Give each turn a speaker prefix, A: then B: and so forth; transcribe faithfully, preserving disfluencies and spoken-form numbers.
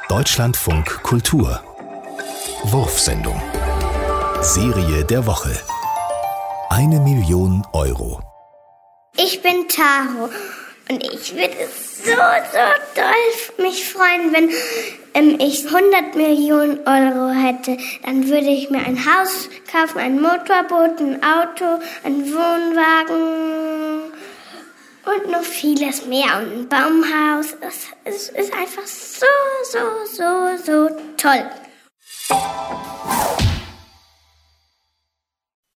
A: Deutschlandfunk Kultur Wurfsendung Serie der Woche Eine Million Euro.
B: Ich bin Taro und ich würde so, so doll mich freuen, wenn ähm, ich hundert Millionen Euro hätte. Dann würde ich mir ein Haus kaufen, ein Motorboot, ein Auto, einen Wohnwagen und noch vieles mehr und ein Baumhaus. Es, es ist einfach so, so, so, so toll.